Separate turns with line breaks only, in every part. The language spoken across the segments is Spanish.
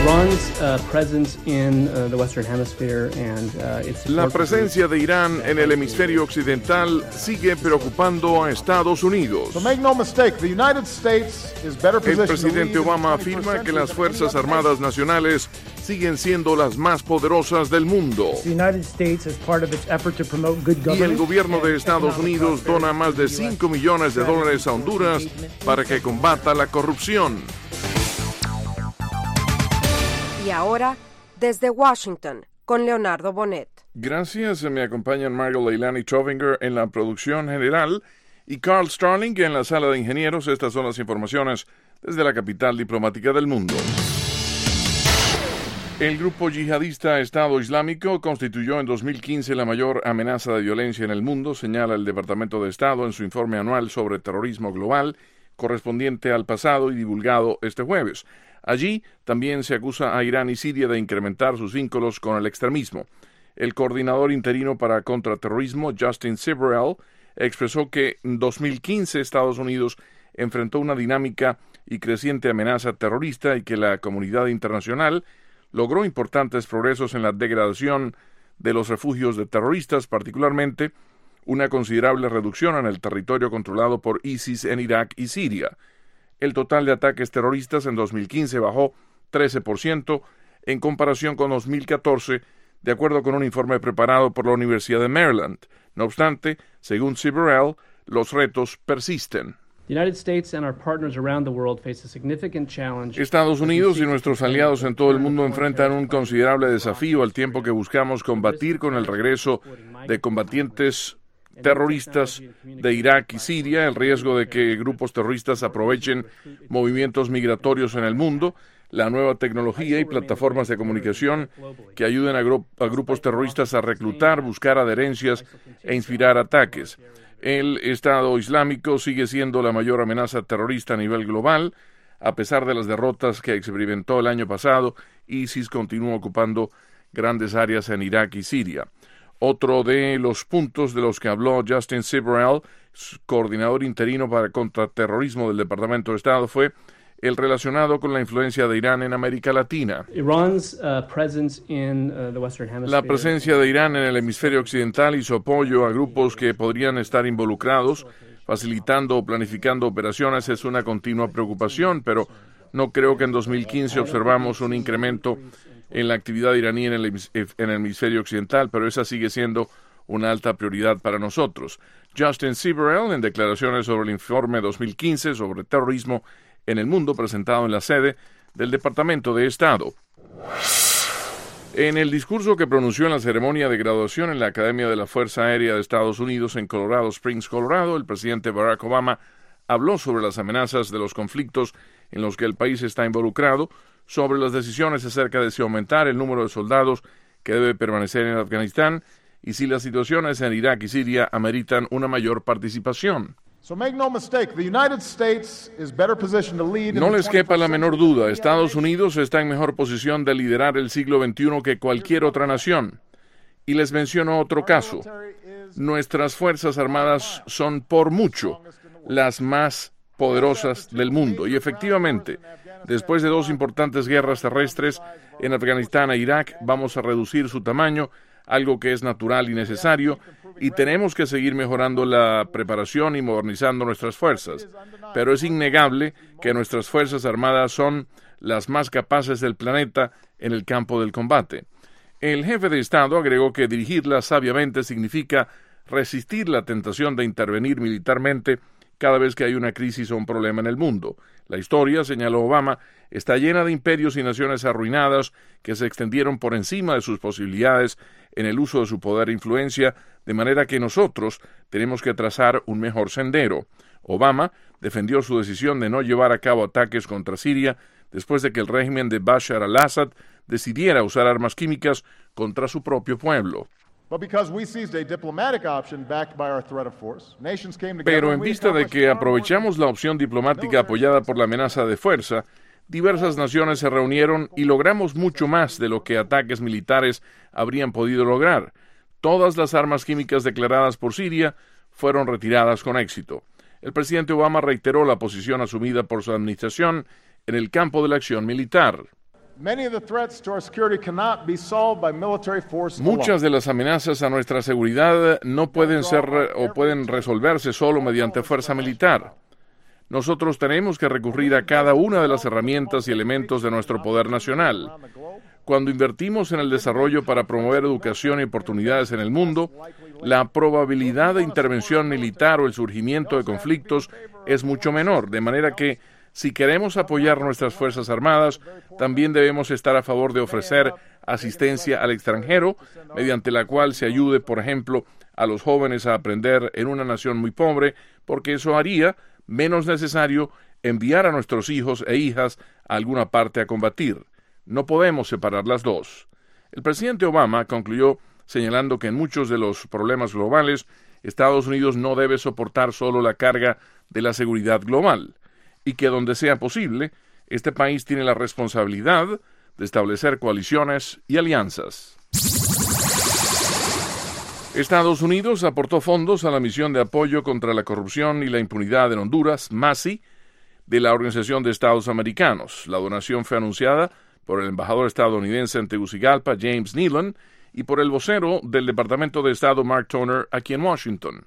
La presencia de Irán en el hemisferio occidental sigue preocupando a Estados Unidos. El presidente Obama afirma que las Fuerzas Armadas nacionales siguen siendo las más poderosas del mundo. Y el gobierno de Estados Unidos dona más de $5 millones a Honduras para que combata la corrupción.
Y ahora, desde Washington, con Leonardo Bonet.
Gracias, me acompañan Mario Leilani Trovinger en la producción general y Carl Starling en la sala de ingenieros. Estas son las informaciones desde la capital diplomática del mundo. El grupo yihadista Estado Islámico constituyó en 2015 la mayor amenaza de violencia en el mundo, señala el Departamento de Estado en su informe anual sobre terrorismo global, correspondiente al pasado y divulgado este jueves. Allí también se acusa a Irán y Siria de incrementar sus vínculos con el extremismo. El coordinador interino para contraterrorismo, Justin Sibrel, expresó que en 2015 Estados Unidos enfrentó una dinámica y creciente amenaza terrorista y que la comunidad internacional logró importantes progresos en la degradación de los refugios de terroristas, particularmente una considerable reducción en el territorio controlado por ISIS en Irak y Siria. El total de ataques terroristas en 2015 bajó 13% en comparación con 2014, de acuerdo con un informe preparado por la Universidad de Maryland. No obstante, según Sibrel, los retos persisten. Estados Unidos y nuestros aliados en todo el mundo enfrentan un considerable desafío al tiempo que buscamos combatir con el regreso de combatientes terroristas de Irak y Siria, el riesgo de que grupos terroristas aprovechen movimientos migratorios en el mundo, la nueva tecnología y plataformas de comunicación que ayuden a grupos terroristas a reclutar, buscar adherencias e inspirar ataques. El Estado Islámico sigue siendo la mayor amenaza terrorista a nivel global. A pesar de las derrotas que experimentó el año pasado, ISIS continúa ocupando grandes áreas en Irak y Siria. Otro de los puntos de los que habló Justin Sibrel, coordinador interino para contraterrorismo del Departamento de Estado, fue el relacionado con la influencia de Irán en América Latina. La presencia de Irán en el hemisferio occidental y su apoyo a grupos que podrían estar involucrados, facilitando o planificando operaciones, es una continua preocupación, pero no creo que en 2015 observamos un incremento en la actividad iraní en el hemisferio occidental, pero esa sigue siendo una alta prioridad para nosotros. Justin Sibrel, en declaraciones sobre el informe 2015 sobre terrorismo en el mundo presentado en la sede del Departamento de Estado. En el discurso que pronunció en la ceremonia de graduación en la Academia de la Fuerza Aérea de Estados Unidos en Colorado Springs, Colorado, el presidente Barack Obama habló sobre las amenazas de los conflictos en los que el país está involucrado, sobre las decisiones acerca de si aumentar el número de soldados que debe permanecer en Afganistán y si las situaciones en Irak y Siria ameritan una mayor participación. No les quepa la menor duda, Estados Unidos está en mejor posición de liderar el siglo XXI que cualquier otra nación. Y les menciono otro caso. Nuestras Fuerzas Armadas son por mucho las más poderosas del mundo. Y efectivamente, después de dos importantes guerras terrestres en Afganistán e Irak, vamos a reducir su tamaño, algo que es natural y necesario, y tenemos que seguir mejorando la preparación y modernizando nuestras fuerzas. Pero es innegable que nuestras Fuerzas Armadas son las más capaces del planeta en el campo del combate. El jefe de Estado agregó que dirigirlas sabiamente significa resistir la tentación de intervenir militarmente cada vez que hay una crisis o un problema en el mundo. La historia, señaló Obama, está llena de imperios y naciones arruinadas que se extendieron por encima de sus posibilidades en el uso de su poder e influencia, de manera que nosotros tenemos que trazar un mejor sendero. Obama defendió su decisión de no llevar a cabo ataques contra Siria después de que el régimen de Bashar al-Assad decidiera usar armas químicas contra su propio pueblo. Pero en vista de que aprovechamos la opción diplomática apoyada por la amenaza de fuerza, diversas naciones se reunieron y logramos mucho más de lo que ataques militares habrían podido lograr. Todas las armas químicas declaradas por Siria fueron retiradas con éxito. El presidente Obama reiteró la posición asumida por su administración en el campo de la acción militar. Muchas de las amenazas a nuestra seguridad no pueden ser o pueden resolverse solo mediante fuerza militar. Nosotros tenemos que recurrir a cada una de las herramientas y elementos de nuestro poder nacional. Cuando invertimos en el desarrollo para promover educación y oportunidades en el mundo, la probabilidad de intervención militar o el surgimiento de conflictos es mucho menor, de manera que si queremos apoyar nuestras Fuerzas Armadas, también debemos estar a favor de ofrecer asistencia al extranjero, mediante la cual se ayude, por ejemplo, a los jóvenes a aprender en una nación muy pobre, porque eso haría menos necesario enviar a nuestros hijos e hijas a alguna parte a combatir. No podemos separar las dos. El presidente Obama concluyó señalando que en muchos de los problemas globales, Estados Unidos no debe soportar solo la carga de la seguridad global, y que donde sea posible, este país tiene la responsabilidad de establecer coaliciones y alianzas. Estados Unidos aportó fondos a la misión de apoyo contra la corrupción y la impunidad en Honduras, MASI, de la Organización de Estados Americanos. La donación fue anunciada por el embajador estadounidense en Tegucigalpa, James Nealon, y por el vocero del Departamento de Estado, Mark Toner, aquí en Washington.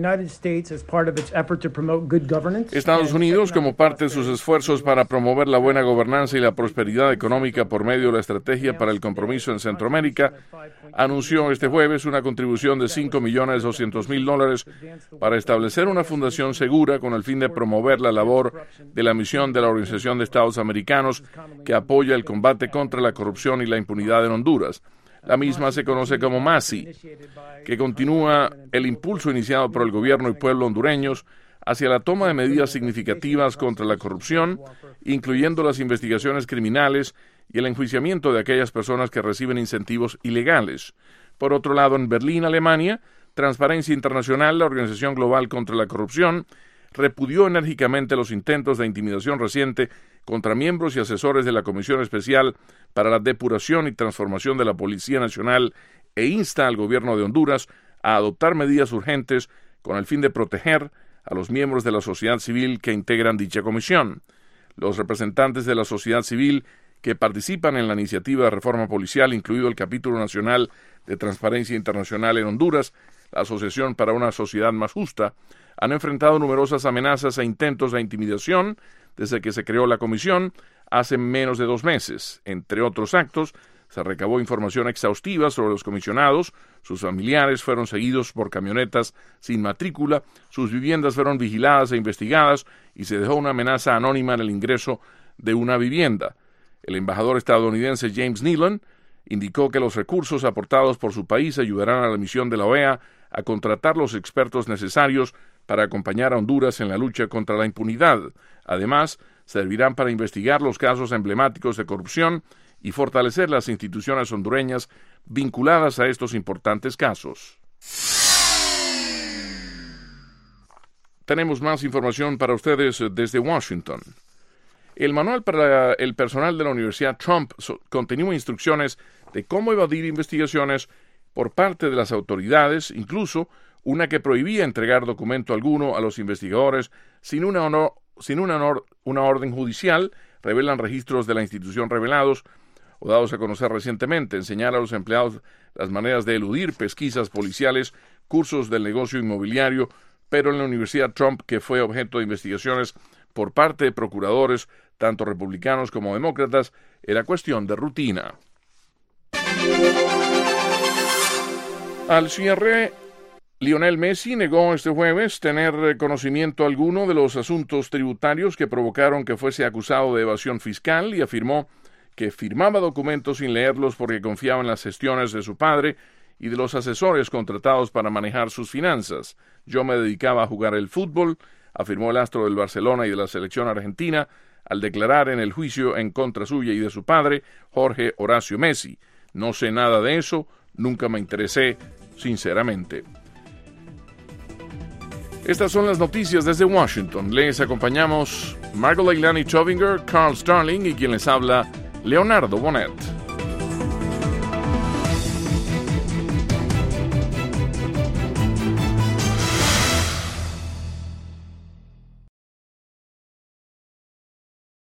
Estados Unidos, como parte de sus esfuerzos para promover la buena gobernanza y la prosperidad económica por medio de la Estrategia para el Compromiso en Centroamérica, anunció este jueves una contribución de $5.200.000 para establecer una fundación segura con el fin de promover la labor de la misión de la Organización de Estados Americanos que apoya el combate contra la corrupción y la impunidad en Honduras. La misma se conoce como MASI, que continúa el impulso iniciado por el gobierno y pueblo hondureños hacia la toma de medidas significativas contra la corrupción, incluyendo las investigaciones criminales y el enjuiciamiento de aquellas personas que reciben incentivos ilegales. Por otro lado, en Berlín, Alemania, Transparencia Internacional, la Organización Global contra la Corrupción, repudió enérgicamente los intentos de intimidación reciente contra miembros y asesores de la Comisión Especial para la Depuración y Transformación de la Policía Nacional e insta al gobierno de Honduras a adoptar medidas urgentes con el fin de proteger a los miembros de la sociedad civil que integran dicha comisión. Los representantes de la sociedad civil que participan en la iniciativa de reforma policial, incluido el Capítulo Nacional de Transparencia Internacional en Honduras, la Asociación para una Sociedad Más Justa, han enfrentado numerosas amenazas e intentos de intimidación desde que se creó la comisión hace menos de 2 meses. Entre otros actos, se recabó información exhaustiva sobre los comisionados, sus familiares fueron seguidos por camionetas sin matrícula, sus viviendas fueron vigiladas e investigadas y se dejó una amenaza anónima en el ingreso de una vivienda. El embajador estadounidense James Nealon indicó que los recursos aportados por su país ayudarán a la misión de la OEA a contratar los expertos necesarios para acompañar a Honduras en la lucha contra la impunidad. Además, servirán para investigar los casos emblemáticos de corrupción y fortalecer las instituciones hondureñas vinculadas a estos importantes casos. Tenemos más información para ustedes desde Washington. El manual para el personal de la Universidad Trump continúa instrucciones de cómo evadir investigaciones por parte de las autoridades, incluso una que prohibía entregar documento alguno a los investigadores sin una orden judicial, revelan registros de la institución revelados o dados a conocer recientemente. Enseñar a los empleados las maneras de eludir pesquisas policiales, cursos del negocio inmobiliario, pero en la Universidad Trump, que fue objeto de investigaciones por parte de procuradores, tanto republicanos como demócratas, era cuestión de rutina. Al cierre, Lionel Messi negó este jueves tener conocimiento alguno de los asuntos tributarios que provocaron que fuese acusado de evasión fiscal y afirmó que firmaba documentos sin leerlos porque confiaba en las gestiones de su padre y de los asesores contratados para manejar sus finanzas. Yo me dedicaba a jugar el fútbol, afirmó el astro del Barcelona y de la selección argentina, al declarar en el juicio en contra suya y de su padre, Jorge Horacio Messi. No sé nada de eso, nunca me interesé, sinceramente. Estas son las noticias desde Washington. Les acompañamos Margot Leilani Chovinger, Carl Starling y quien les habla, Leonardo Bonet.